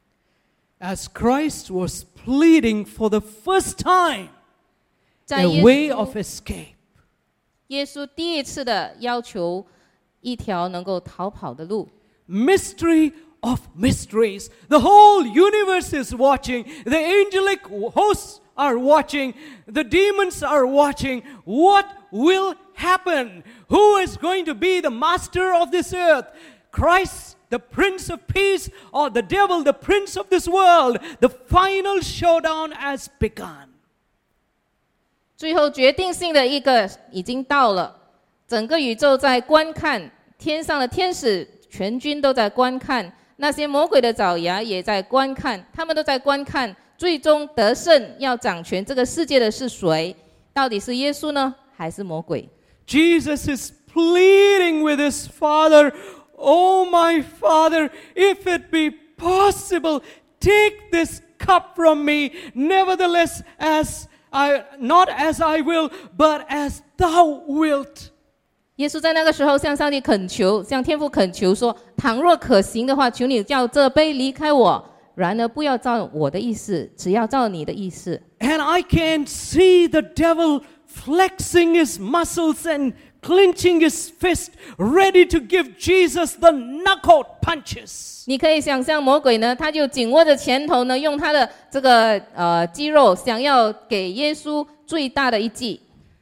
As Christ was pleading for the first time 在 a 耶 way of 稣， escape. 耶稣第一次的要求一条能够逃跑的路。 Mystery of mysteries. The whole universe is watching. The angelic hosts are watching. The demons are watching. What will happen? Who is going to be the master of this earth? Christ, the Prince of Peace, or the devil, the prince of this world? The final showdown has begun. 最后决定性的一个已经到了，整个宇宙在观看，天上的天使全军都在观看，那些魔鬼的爪牙也在观看，他们都在观看，最终得胜要掌权这个世界的是谁？到底是耶稣呢，还是魔鬼？ Jesus is pleading with his Father, "Oh, my Father, if it be possible, take this cup from me. Nevertheless, as I, not as I will, but as thou wilt." 耶稣在那个时候向上帝恳求，向天父恳求说：“倘若可行的话，求你叫这杯离开我。然而不要照我的意思，只要照你的意思。” And I can see the devil flexing his muscles and clenching his fist, ready to give Jesus the knockout punches. 你可以想象魔鬼呢，他就紧握着拳头呢，用他的这个呃肌肉，想要给耶稣最大的一击。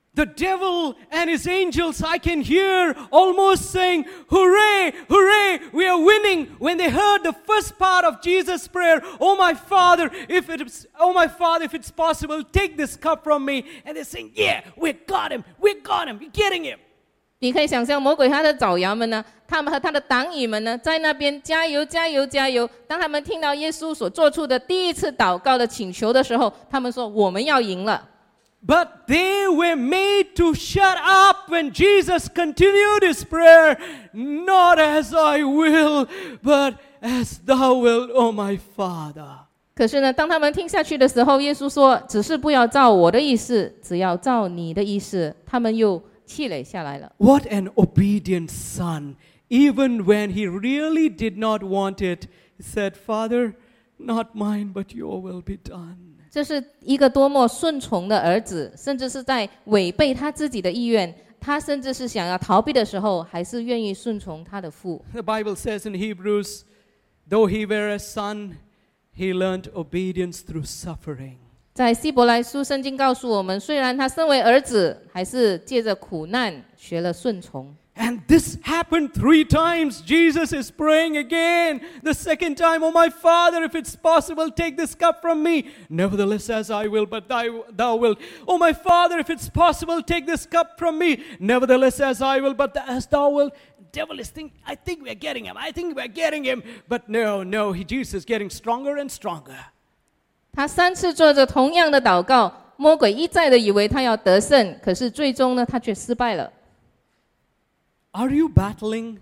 The devil and his angels, I can hear almost saying, hooray, hooray, we are winning. When they heard the first part of Jesus' prayer, oh my Father, if it's, oh my Father, if it's possible, take this cup from me. And they're saying, yeah, we got him, we got him, we're getting him. 你可以想象魔鬼他的爪牙们呢，他们和他的党羽们呢，在那边加油加油加油。当他们听到耶稣所做出的第一次祷告的请求的时候，他们说我们要赢了。 But they were made to shut up when Jesus continued his prayer. Not as I will, but as thou wilt, O my Father. 可是呢，当他们听下去的时候，耶稣说：“只是不要照我的意思，只要照你的意思。”他们又气馁下来了。 What an obedient son! Even when he really did not want it, he said, "Father, not mine, but your will be done." 这是一个多么顺从的儿子，甚至是在违背他自己的意愿，他甚至是想要逃避的时候，还是愿意顺从他的父。 The Bible says in Hebrews, though he were a son, he learned obedience through suffering. 在希伯来书圣经告诉我们，虽然他身为儿子，还是借着苦难学了顺从。 And this happened three times. Jesus is praying again. The second time, "Oh my Father, if it's possible, take this cup from me. Nevertheless, as I will, but thou, thou wilt. Oh my Father, if it's possible, take this cup from me. Nevertheless, as I will, but as thou wilt." Devil is thinking, I think we're getting him. I think we're getting him. But no, no, he, Jesus is getting stronger and stronger. 他三次做着同样的祷告，魔鬼一再的以为他要得胜，可是最终呢，他却失败了。 Are you battling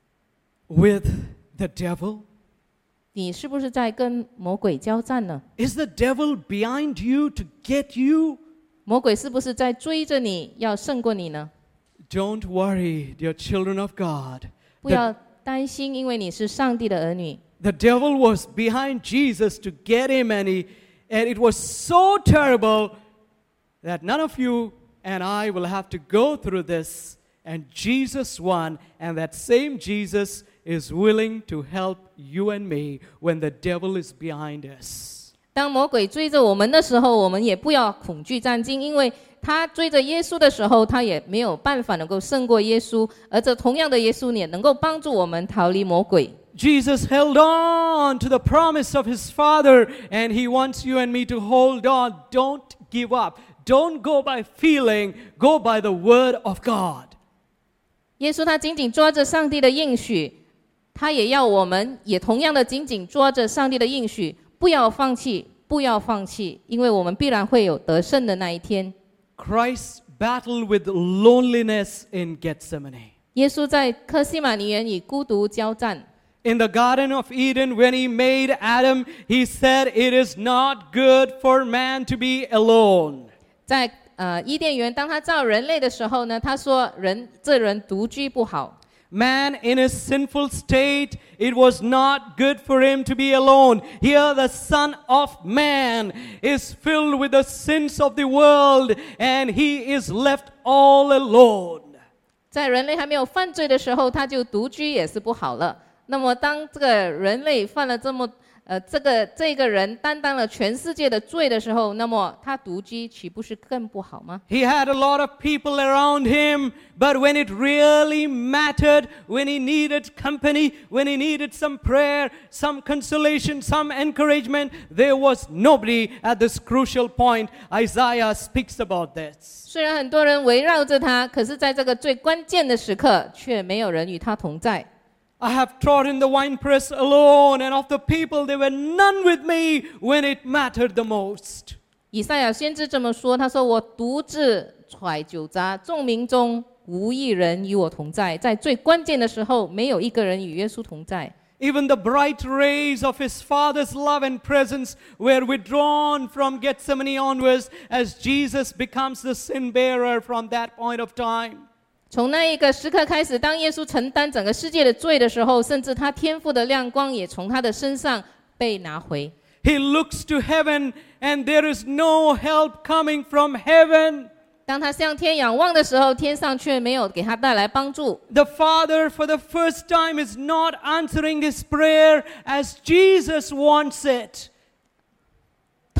with the devil? 你是不是在跟魔鬼交战呢？ Is the devil behind you to get you? 魔鬼是不是在追着你，要胜过你呢？ Don't worry, dear children of God. 不要担心，因为你是上帝的儿女。 The devil was behind Jesus to get him, and he, and it was so terrible that none of you and I will have to go through this. And Jesus won, and that same Jesus is willing to help you and me when the devil is behind us. 当魔鬼追着我们的时候，我们也不要恐惧战惊，因为他追着耶稣的时候，他也没有办法能够胜过耶稣，而这同样的耶稣也能够帮助我们逃离魔鬼。 Jesus held on to the promise of his Father, and he wants you and me to hold on. Don't give up. Don't go by feeling. Go by the word of God. 耶稣他紧紧抓着上帝的应许，他也要我们也同样的紧紧抓着上帝的应许，不要放弃，不要放弃，因为我们必然会有得胜的那一天。 Christ battled with loneliness in Gethsemane. 耶稣在客西马尼园与孤独交战。 In the Garden of Eden, when he made Adam, he said, "It is not good for man to be alone." 在呃，伊甸园，当他造人类的时候呢，他说人这人独居不好。 Man in his sinful state, it was not good for him to be alone. Here the Son of Man is filled with the sins of the world, and he is left all alone. 在人类还没有犯罪的时候，他就独居也是不好了。那么当这个人类犯了这么呃，这个这个人担当了全世界的罪的时候，那么他独居岂不是更不好吗？ He had a lot of people around him, but when it really mattered, when he needed company, when he needed some prayer, some consolation, some encouragement, there was nobody at this crucial point. Isaiah speaks about this. 虽然很多人围绕着他，可是在这个最关键的时刻，却没有人与他同在。 I have trodden the winepress alone, and of the people there were none with me when it mattered the most. 以赛亚先知这么说，他说：“我独自揣酒榨，众民中无一人与我同在。”在最关键的时候，没有一个人与耶稣同在。 Even the bright rays of his Father's love and presence were withdrawn from Gethsemane onwards as Jesus becomes the sin bearer from that point of time. 从那一个时刻开始，当耶稣承担整个世界的罪的时候，甚至他天父的亮光也从他的身上被拿回。 He looks to heaven, and there is no help coming from heaven. 当他向天仰望的时候，天上却没有给他带来帮助。 The Father, for the first time, is not answering his prayer as Jesus wants it.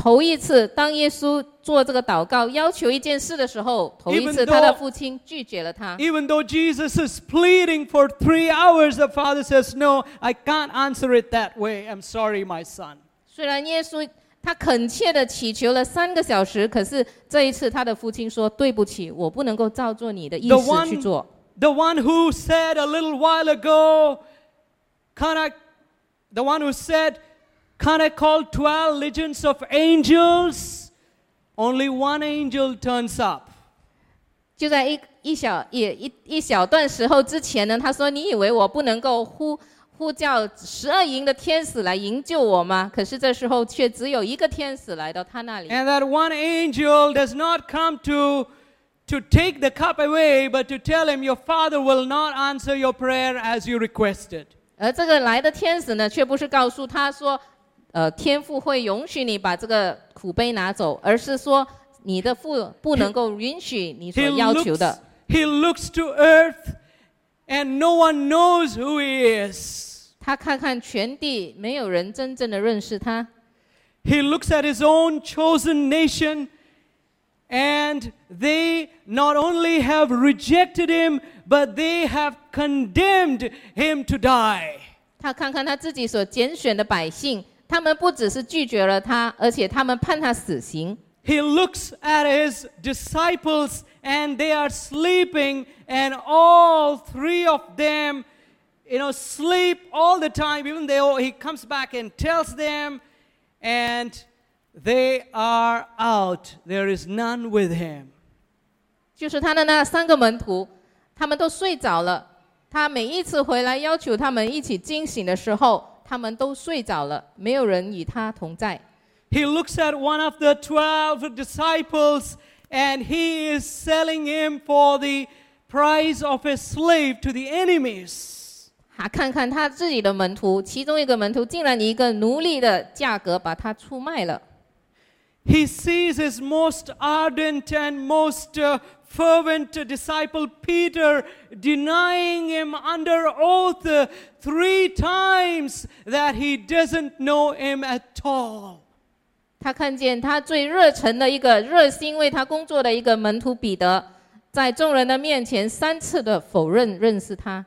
头一次，当耶稣做这个祷告，要求一件事的时候，头一次 Even though- 他的父亲拒绝了他。 Even though Jesus is pleading for three hours, the father says, "No, I can't answer it that way. I'm sorry, my son." 虽然耶稣他恳切的祈求了三个小时，可是这一次他的父亲说：“对不起，我不能够照做你的意 The 思去做。 one, the one who said a little while ago, "Can I?" The one who said, "Can't I call twelve legions of angels?" Only one angel turns up. 就在一一小一一一小段时候之前呢，他说：“你以为我不能够呼呼叫十二营的天使来营救我吗？”可是这时候却只有一个天使来到他那里。 And that one angel does not come to, to take the cup away, but to tell him, "Your father will not answer your prayer as you requested." 而这个来的天使呢，却不是告诉他说，呃，天父会允许你把这个苦杯拿走，而是说你的父不能够允许你所 He 要求 looks, 的。 he looks to earth, and no one knows who he is. 他看看全地，没有人真正的认识他。 He looks at his own chosen nation, and they not only have rejected him, but they have condemned him to die. 他看看他自己所拣选的百姓，他们不只是拒绝了他，而且他们判他死刑。 He looks at his disciples, and they are sleeping, and all three of them, you know, sleep all the time. Even though he comes back and tells them, and they are out. There is none with him. 就是他的那三个门徒，他们都睡着了。他每一次回来要求他们一起惊醒的时候，他们都睡着了，没有人与他同在。 He looks at one of the twelve disciples, and he is selling him for the price of a slave to the enemies. 他看看他自己的门徒，其中一个门徒竟然以一个奴隶的价格把他出卖了。 He sees his most ardent and most uh, fervent disciple Peter denying him under oath uh, three times that he doesn't know him at all. 他看见他最热忱的一个热心为他工作的一个门徒彼得，在众人的面前三次的否认认识他，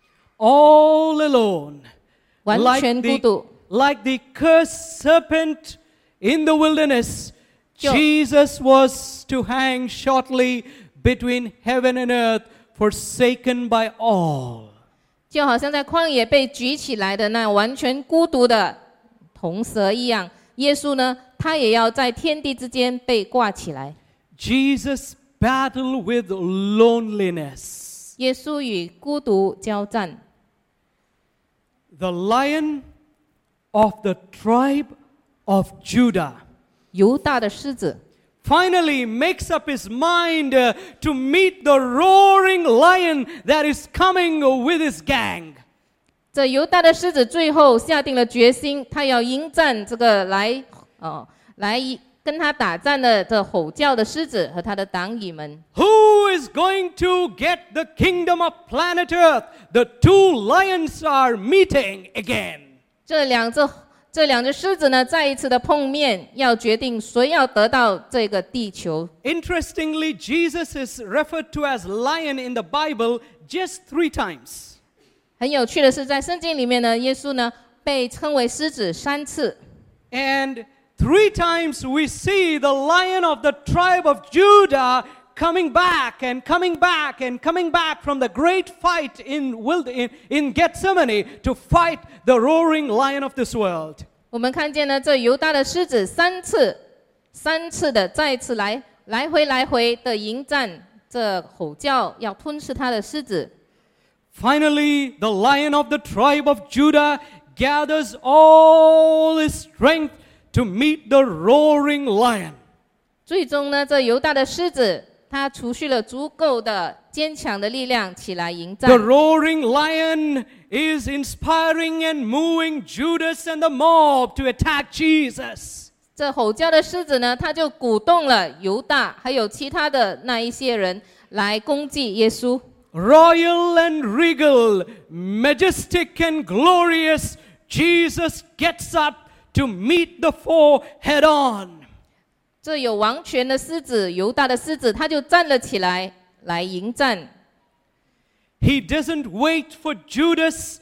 All alone, 完 like 全孤 the, 独。 like the cursed serpent in the wilderness, 就- Jesus was to hang shortly between heaven and earth, forsaken by all. 就好像在旷野被举起来的那完全孤独的铜蛇一样，耶稣呢，他也要在天地之间被挂起来。 Jesus battled with loneliness. 耶稣与孤独交战。 The lion of the tribe of Judah 犹大的狮子 finally makes up his mind uh, to meet the roaring lion that is coming with his gang. 这犹大的狮子最后下定了决心，他要迎战这个来哦来跟他打战的这吼叫的狮子和他的党羽们。 Who is going to get the kingdom of planet Earth? The two lions are meeting again. 这两只这两只狮子呢，再一次的碰面，要决定谁要得到这个地球。 Interestingly, Jesus is referred to as lion in the Bible just three times. 很有趣的是，在圣经里面呢，耶稣呢被称为狮子三次。 And three times we see the lion of the tribe of Judah coming back and coming back and coming back from the great fight in, wild, in, in Gethsemane to fight the roaring lion of this world. 我们看见呢，这犹大的狮子三次、三次的再次来来回来回的迎战，这吼叫要吞噬他的狮子。 Finally, the lion of the tribe of Judah gathers all his strength to meet the roaring lion. 最终呢，这犹大的狮子，他储蓄了足够的坚强的力量起来迎战。 The roaring lion is inspiring and moving Judas and the mob to attack Jesus. 这吼叫的狮子呢，他就鼓动了犹大还有其他的那一些人来攻击耶稣。 Royal and regal, majestic and glorious, Jesus gets up to meet the foe head on. 这有王权的狮子，犹大的狮子，他就站了起来，来迎战。 He doesn't wait for Judas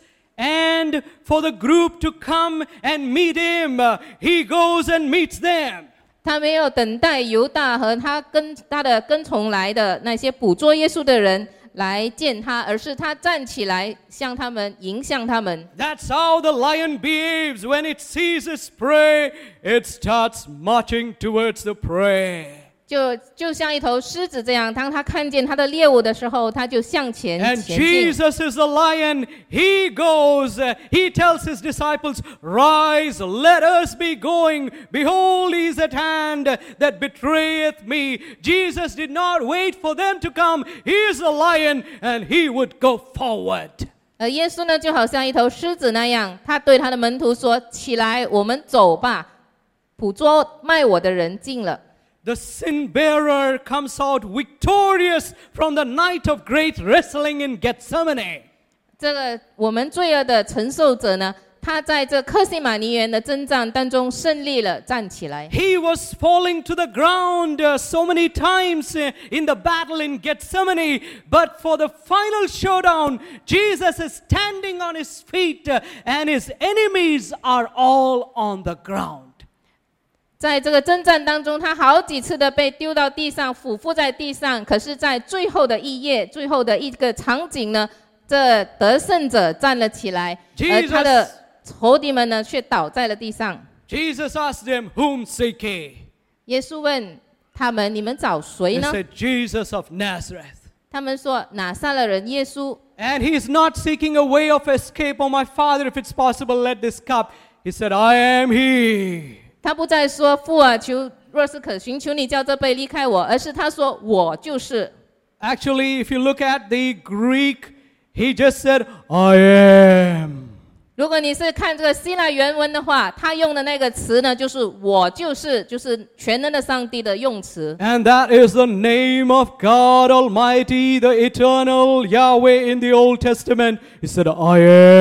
and for the group to come and meet him. He goes and meets them. 他没有等待犹大和他跟他的跟从来的那些捕捉耶稣的人来见他，而是他站起来向他们迎向他们。 That's how the lion behaves when it sees its prey. It starts marching towards the prey. 就就像一头狮子这样，当他看见他的猎物的时候，他就向前 And 前进。 Jesus is the lion. He goes, uh, he tells his disciples, rise, let us be going. Behold, he is at hand that betrayeth me. Jesus did not wait for them to come. He is the lion and he would go forward. 而耶稣呢，就好像一头狮子那样，他对他的门徒说：“起来，我们走吧，捕捉卖我的人近了。” The sin bearer comes out victorious from the night of great wrestling in Gethsemane. 这个我们罪恶的承受者呢，他在这克西马尼园的征战当中胜利了，站起来。 He was falling to the ground uh, so many times uh, in the battle in Gethsemane, but for the final showdown, Jesus is standing on his feet uh, and his enemies are all on the ground. 在这个征战当中，他好几次的被丢到地上，俯伏在地上。可是，在最后的一页，最后的一个场景呢，这得胜者站了起来，而他的仇敌们呢，却倒在了地上。 Jesus asked them, "Whom seek ye?" 耶稣问他们：“你们找谁 They 呢 said, "Jesus of Nazareth." 他们说：“拿撒勒人耶稣。” And he's not seeking a way of escape. Oh, my Father, if it's possible, let this cup. He said, "I am he." 他不再说父啊，求若是可寻，求你叫这杯离开我，而是他说我就是。 Actually, if you look at the Greek, he just said, "I am." 如果你是看这个希腊原文的话，他用的那个词呢，就是我就是，就是全能的上帝的用词。 And that is the name of God Almighty, the eternal Yahweh in the Old Testament. He said, "I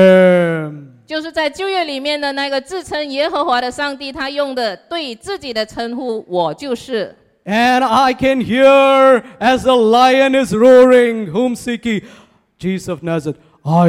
am." 就是在旧约里面的那个自称耶和华的上帝，他用的对自己的称呼，我就是。 And I can hear as the lion is roaring, "Whom seek ye?" Jesus of Nazareth, "I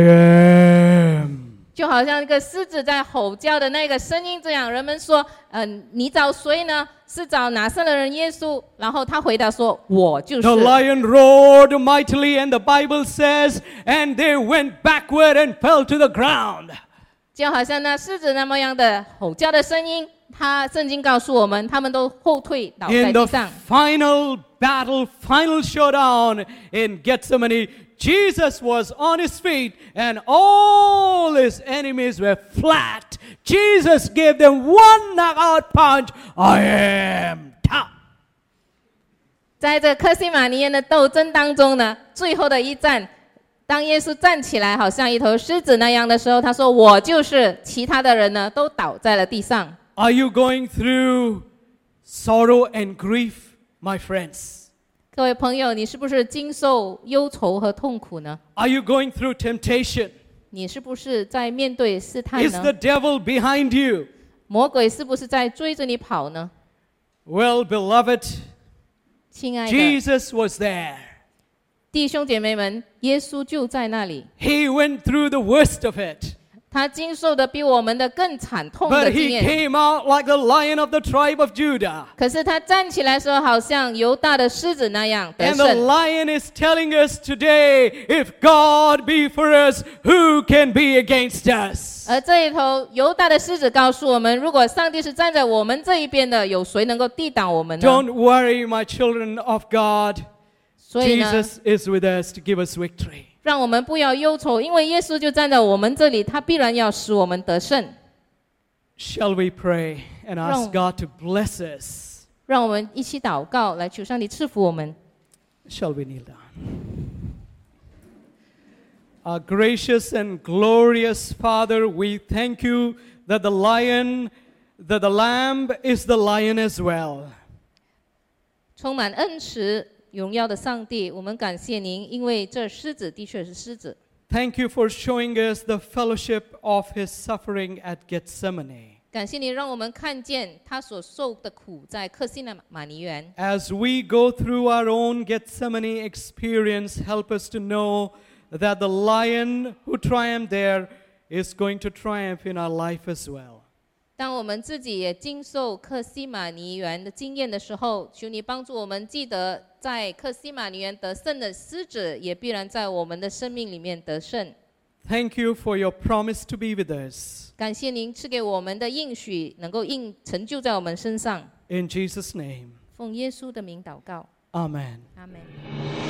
am." 就好像一个狮子在吼叫的那个声音这样，人们说：“嗯、呃，你找谁呢？是找拿撒勒人耶稣。”然后他回答说：“我就是。” The lion roared mightily, and the Bible says, and they went backward and fell to the ground. 就好像那狮子那么样的吼叫的声音，他圣经告诉我们，他们都后退倒在 In the 地上。 final battle, final showdown in Gethsemane, Jesus was on his feet and all his enemies were flat. Jesus gave them one knockout punch. I am top. 在这克西马尼园的斗争当中呢，最后的一战，当耶稣站起来，好像一头狮子那样的时候，他说：“我就是。”其他的人呢，都倒在了地上。 Are you going through sorrow and grief, my friends? 各位朋友，你是不是经受忧愁和痛苦呢？ Are you going through temptation? 你是不是在面对试探 Is the 呢？ devil behind you? 魔鬼是不是在追着你跑呢？ Well, beloved, 亲爱的 Jesus was there. 弟兄姐妹们，耶稣就在那里， He went through the worst of it. 他经受的比我们的更惨痛 But 的经 he 验。 came out like the lion of the tribe of Judah. 可是他站起来的时候，好像犹大的狮子那样得 And the 胜。 lion is telling us today, if God be for us, who can be against us? 而这一头犹大的狮子告诉我们，如果上帝是站在我们这一边的，有谁能够抵挡我们呢？ Don't worry, my children of God. 所以呢， Jesus is with us to give us victory. 让我们不要忧愁，因为耶稣就站在我们这里，他必然要使我们得胜。 Shall we pray and ask God to bless us? 让我们一起祷告，来求上帝赐福我们。 Shall we kneel down? Our gracious and glorious Father, we thank you that the lion, that the lamb is the lion as well. 充满恩慈、荣耀的上帝，我们感谢您，因为这狮子的确是狮子。 Thank you for showing us the fellowship of his suffering at Gethsemane. 感谢您让我们看见他所受的苦在克西马尼园。 As we go through our own Gethsemane experience, help us to know that the lion who triumphed there is going to triumph in our life as well. 当我们自己也经受克西马尼园的经验的时候，求你帮助我们记得，在克西马尼园得胜的狮子，也必然在我们的生命里面得胜。 Thank you for your promise to be with us. 感谢您赐给我们的应许，能够应成就在我们身上。 In Jesus' name, 奉耶稣的名祷告， amen. 阿门。